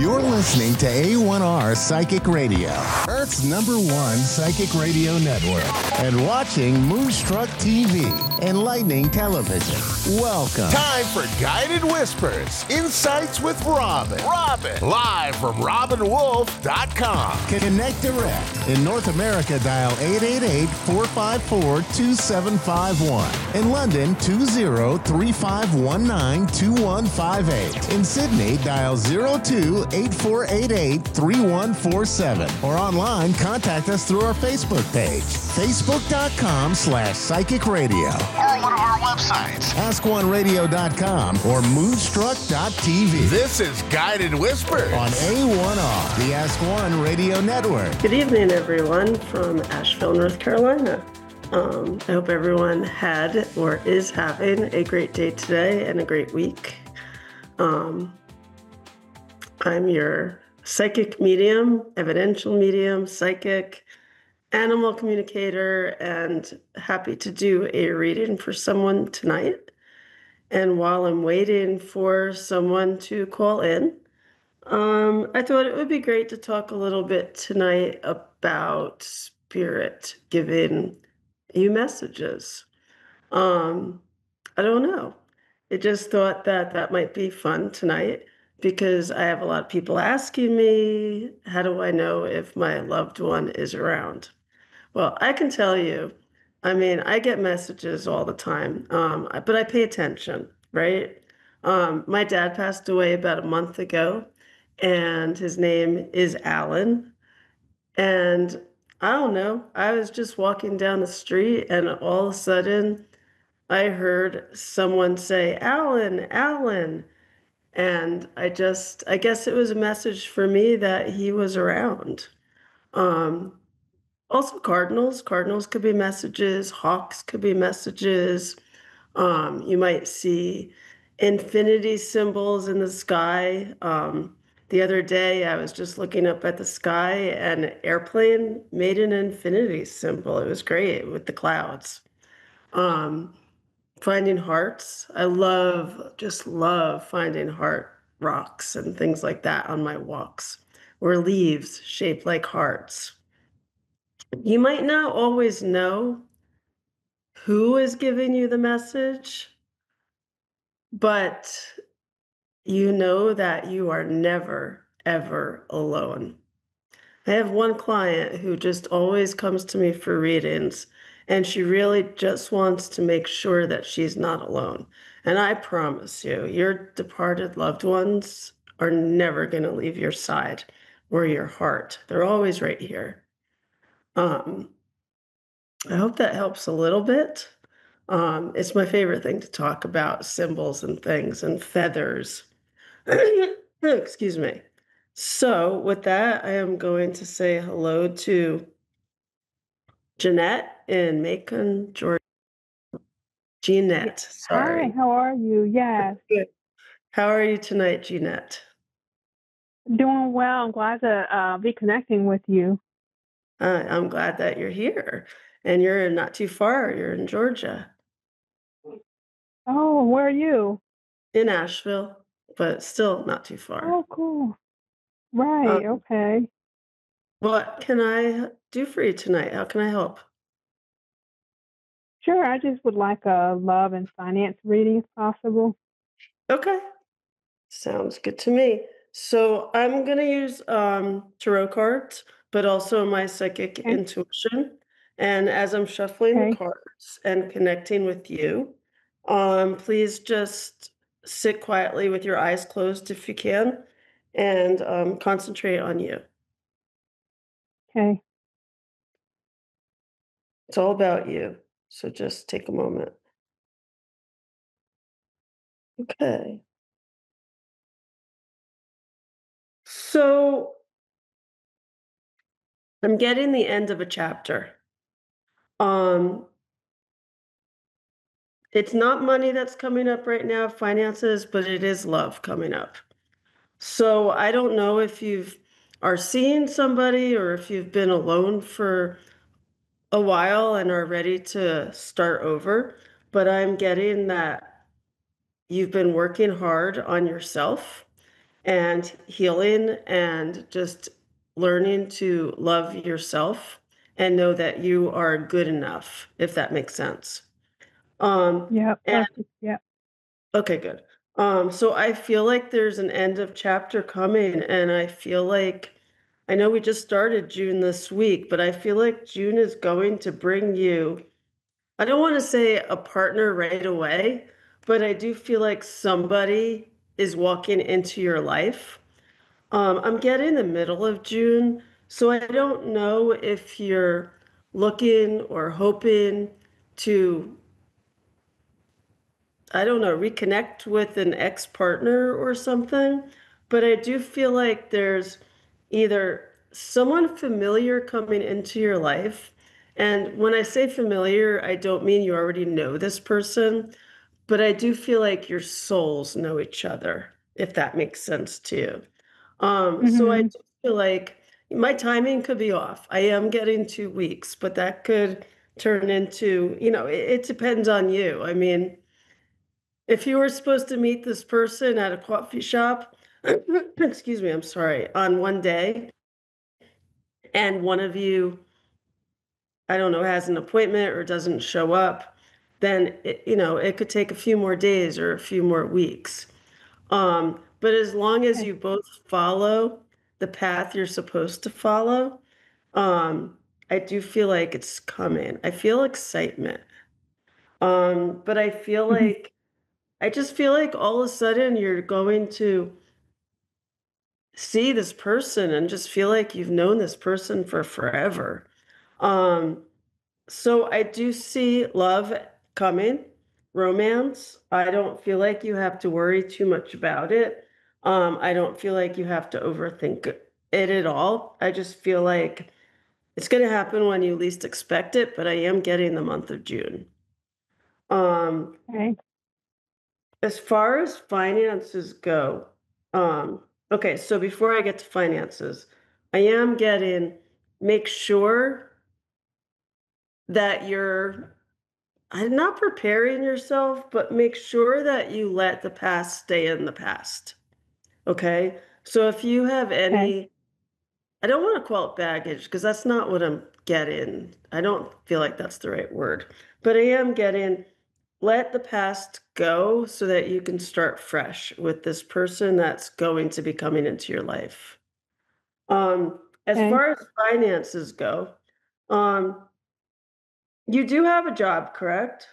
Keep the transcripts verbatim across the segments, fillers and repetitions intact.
You're listening to A one R Psychic Radio, Earth's number one psychic radio network, and watching Moonstruck T V, enlightening television. Welcome. Time for Guided Whispers, Insights with Robin. Robin, live from robin wolf dot com. Connect direct. In North America, dial eight eight eight, four five four, two seven five one. In London, two zero three five one nine, two one five eight. In Sydney, dial zero two eight four eight eight, three one four seven. Or online, contact us through our Facebook page, facebook.com slash psychic radio. Or one of our websites, ask one radio dot com or moonstruck dot t v. This is Guided Whispers on A one R, the Ask One Radio Network. Good evening, everyone, from Asheville, North Carolina. Um, I hope everyone had or is having a great day today and a great week. Um, I'm your psychic medium, evidential medium, psychic, animal communicator, and happy to do a reading for someone tonight. And while I'm waiting for someone to call in, um, I thought it would be great to talk a little bit tonight about spirit giving you messages. Um, I don't know. I just thought that that might be fun tonight because I have a lot of people asking me, how do I know if my loved one is around? Well, I can tell you, I mean, I get messages all the time, um, but I pay attention, right? Um, my dad passed away about a month ago, and his name is Alan. And I don't know, I was just walking down the street, and all of a sudden, I heard someone say, Alan, Alan. And I just, I guess it was a message for me that he was around. Um, also, cardinals. Cardinals could be messages. Hawks could be messages. Um, you might see infinity symbols in the sky. Um, the other day, I was just looking up at the sky, and an airplane made an infinity symbol. It was great with the clouds. Um, Finding hearts. I love, just love finding heart rocks and things like that on my walks, or leaves shaped like hearts. You might not always know who is giving you the message, but you know that you are never, ever alone. I have one client who just always comes to me for readings, and she really just wants to make sure that she's not alone. And I promise you, your departed loved ones are never going to leave your side or your heart. They're always right here. Um, I hope that helps a little bit. Um, it's my favorite thing to talk about, symbols and things and feathers. Excuse me. So with that, I am going to say hello to Jeanette in Macon, Georgia. Jeanette, sorry. Hi, how are you? Yes. Good. How are you tonight, Jeanette? Doing well. I'm glad to uh, be connecting with you. Uh, I'm glad that you're here. And you're not too far. You're in Georgia. Oh, where are you? In Asheville, but still not too far. Oh, cool. Right, Um, okay. What can I do for you tonight? How can I help? Sure, I just would like a love and finance reading if possible. Okay. Sounds good to me. So I'm going to use um, tarot cards, but also my psychic Okay. intuition. And as I'm shuffling the Okay. cards and connecting with you, um, please just sit quietly with your eyes closed if you can, and um, concentrate on you. Okay. It's all about you. So just take a moment. Okay. So I'm getting the end of a chapter. Um, it's not money that's coming up right now, finances, but it is love coming up. So I don't know if you've are seeing somebody or if you've been alone for a while and are ready to start over, but I'm getting that you've been working hard on yourself and healing and just learning to love yourself and know that you are good enough, if that makes sense. Um, Yeah, and perfect. Yeah. okay, good. Um, so I feel like there's an end of chapter coming, and I feel like I know we just started June this week, but I feel like June is going to bring you, I don't want to say a partner right away, but I do feel like somebody is walking into your life. Um, I'm getting the middle of June, so I don't know if you're looking or hoping to, I don't know, reconnect with an ex-partner or something, but I do feel like there's either someone familiar coming into your life. And when I say familiar, I don't mean you already know this person, but I do feel like your souls know each other, if that makes sense to you. Um, so I Hmm. do feel like my timing could be off. I am getting two weeks, but that could turn into, you know, it, it depends on you. I mean, if you were supposed to meet this person at a coffee shop, excuse me, I'm sorry, on one day, and one of you, I don't know, has an appointment or doesn't show up, then it, you know, it could take a few more days or a few more weeks. Um, but as long as Okay. you both follow the path you're supposed to follow, um, I do feel like it's coming. I feel excitement. Um, but I feel Hmm. like I just feel like all of a sudden you're going to see this person and just feel like you've known this person for forever. Um, so I do see love coming, romance. I don't feel like you have to worry too much about it. Um, I don't feel like you have to overthink it at all. I just feel like it's going to happen when you least expect it, but I am getting the month of June. Um, Okay. as far as finances go, um, okay, so before I get to finances, I am getting make sure that you're I'm not preparing yourself, but make sure that you let the past stay in the past. Okay. So if you have Okay. any, I don't want to call it baggage because that's not what I'm getting. I don't feel like that's the right word, but I am getting let the past go so that you can start fresh with this person that's going to be coming into your life. Um, as Okay. far as finances go, um, you do have a job, correct?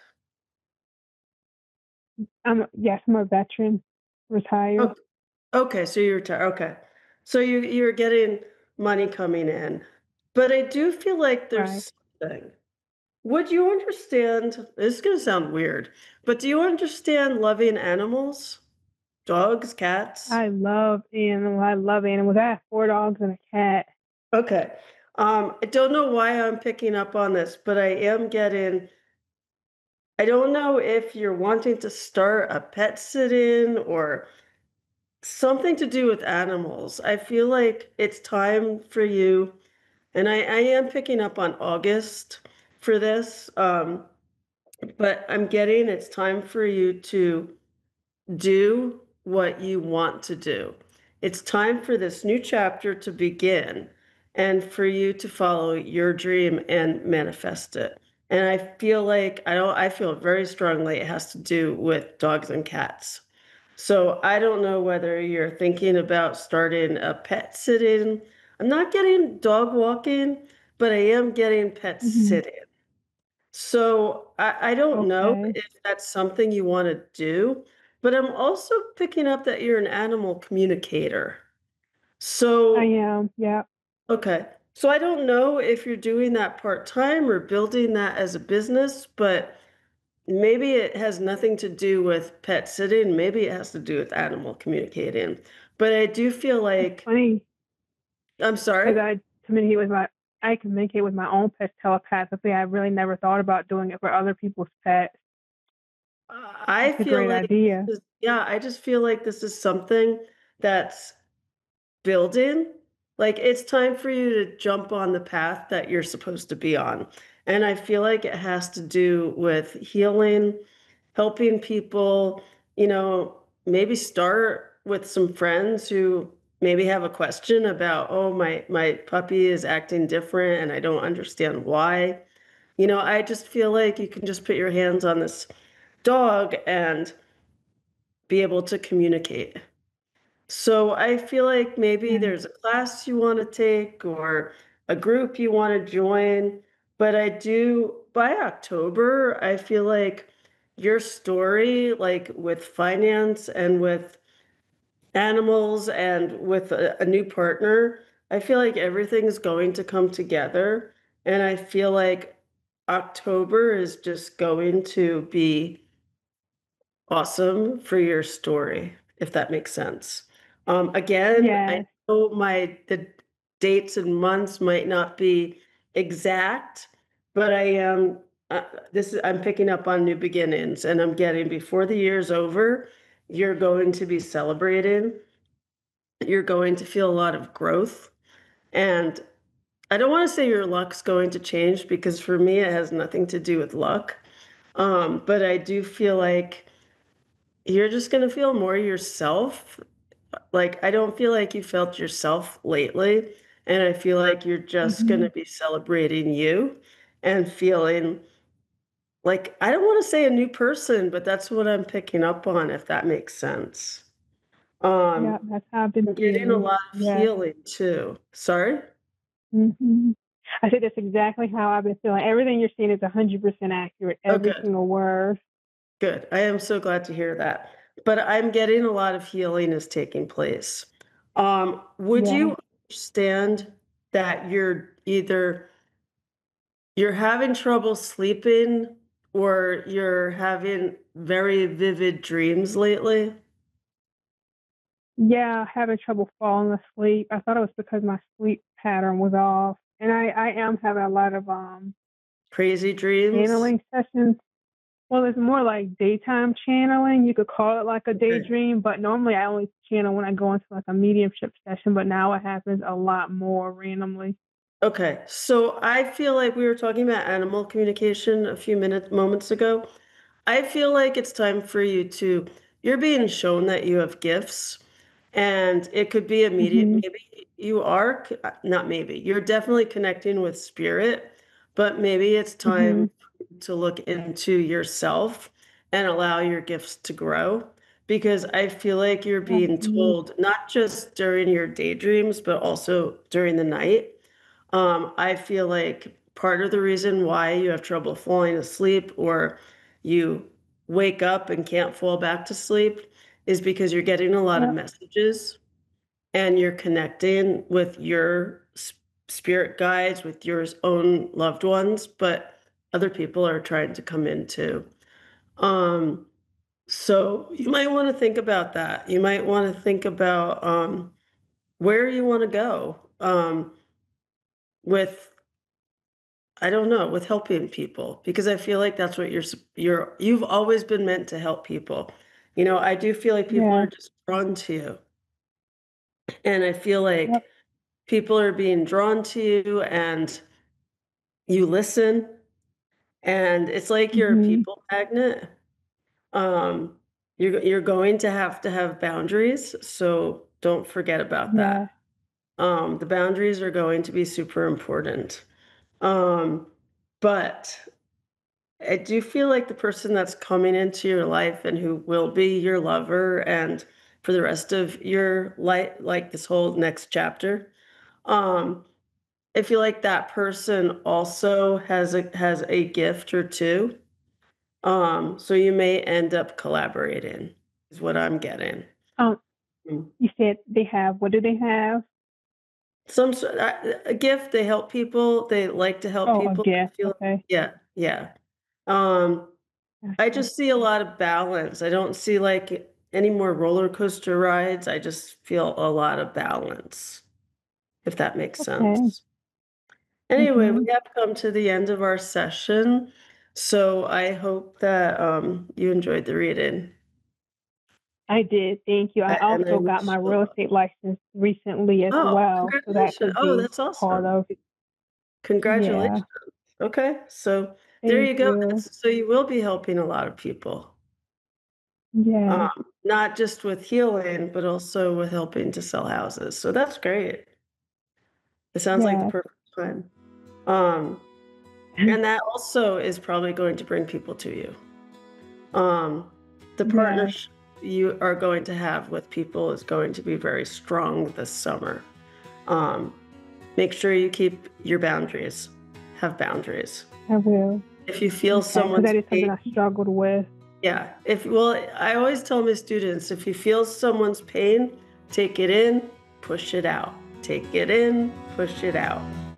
I'm yes, I'm a veteran, retired. Oh, okay, so you're retired. Okay. So you you're getting money coming in. But I do feel like Right. there's something. Would you understand? This is going to sound weird, but do you understand loving animals? Dogs, cats? I love animals. I love animals. I have four dogs and a cat. Okay. Um, I don't know why I'm picking up on this, but I am getting, I don't know if you're wanting to start a pet sit-in or something to do with animals. I feel like it's time for you, and I, I am picking up on August for this, um, but I'm getting it's time for you to do what you want to do. It's time for this new chapter to begin and for you to follow your dream and manifest it. And I feel like I don't I feel very strongly it has to do with dogs and cats. So I don't know whether you're thinking about starting a pet sitting. I'm not getting dog walking, but I am getting pet Hmm. sitting. So I, I don't know Okay. if that's something you want to do, but I'm also picking up that you're an animal communicator. I So, am. Yeah. okay. So I don't know if you're doing that part time or building that as a business, but maybe it has nothing to do with pet sitting. Maybe it has to do with animal communicating. But I do feel It's like, funny I'm sorry. because I communicate with my I communicate with my own pets telepathically. I really never thought about doing it for other people's pets. I That's a feel great like, idea. this is- yeah, I just feel like this is something that's building. Like it's time for you to jump on the path that you're supposed to be on. And I feel like it has to do with healing, helping people, you know, maybe start with some friends who maybe have a question about, oh, my my puppy is acting different and I don't understand why. You know, I just feel like you can just put your hands on this dog and be able to communicate. So I feel like maybe Yeah. there's a class you want to take or a group you want to join. But I do, by October, I feel like your story, like with finance and with animals and with a, a new partner, I feel like everything's going to come together. And I feel like October is just going to be awesome for your story, if that makes sense. Um, again, I Yes. know my the dates and months might not be exact, but I am uh, this is I'm picking up on new beginnings, and I'm getting before the year's over, you're going to be celebrating. You're going to feel a lot of growth, and I don't want to say your luck's going to change because for me it has nothing to do with luck. Um, but I do feel like you're just gonna feel more yourself. Like, I don't feel like you felt yourself lately, and I feel like you're just Hmm. gonna be celebrating you and feeling like I don't wanna say a new person, but that's what I'm picking up on, if that makes sense. Yeah, Um, that's how I've been I'm getting a feeling. lot of Yes. healing too. Sorry? Hmm. I said that's exactly how I've been feeling. Everything you're saying is one hundred percent accurate, Oh, every good. single word. Good. I am so glad to hear that. But I'm getting a lot of healing is taking place. Um, would Yeah. you understand that you're either you're having trouble sleeping or you're having very vivid dreams lately? Yeah, having trouble falling asleep. I thought it was because my sleep pattern was off. And I, I am having a lot of um Crazy dreams? channeling sessions. Well, it's more like daytime channeling. You could call it like a Okay. daydream, but normally I only channel when I go into like a mediumship session, but now it happens a lot more randomly. Okay. So I feel like we were talking about animal communication a few minutes moments ago. I feel like it's time for you to you're being shown that you have gifts, and it could be immediate Mhm. maybe you are c uh, not maybe, you're definitely connecting with spirit, but maybe it's time Mhm. to look into yourself and allow your gifts to grow, because I feel like you're being Absolutely. told, not just during your daydreams, but also during the night. Um, I feel like part of the reason why you have trouble falling asleep or you wake up and can't fall back to sleep is because you're getting a lot of Yep. messages and you're connecting with your s- spirit guides, with your own loved ones, but other people are trying to come in too. Um, so you might want to think about that. You might want to think about um, where you want to go um, with I don't know, with helping people because I feel like that's what you're s you're you've always been meant to help people. You know, I do feel like people Yeah. are just drawn to you, and I feel Yep. like people are being drawn to you and you listen, and it's like you're a Mhm. people magnet. Um, you're you're going to have to have boundaries, so don't forget about Yeah. that. Um, the boundaries are going to be super important. Um, but I do feel like the person that's coming into your life and who will be your lover and for the rest of your life, like this whole next chapter, um, I feel like that person also has a has a gift or two. Um, so you may end up collaborating, is what I'm getting. Um, Mm. you said they have what do they have? Some sort a a gift, they help people, they like to help Oh, a people. I gift. feel Okay. yeah, yeah. Um, I Gotcha. just see a lot of balance. I don't see, like, any more roller coaster rides. I just feel a lot of balance, if that makes Okay. sense. Anyway, we Mhm. have come to the end of our session, so I hope that, um, you enjoyed the reading, I did. Thank you. I a and I also got my wish you real luck. estate license recently as Oh, well, so that congratulations. could Oh, be that's a part awesome. of. Congratulations. Yeah. Okay, so there Thank you go. you. That's so you will be helping a lot of people. Yeah. Um not just with healing, but also with helping to sell houses. So that's great. It sounds like the Yeah. perfect time. Um, and that also is probably going to bring people to you. Um, the Yeah. partnership you are going to have with people is going to be very strong this summer. Um, make sure you keep your boundaries, have boundaries. I will. If you feel Okay. Because someone's that is something pain, I struggled with. yeah, if, well, I always tell my students, if you feel someone's pain, take it in, push it out. Take it in, push it out.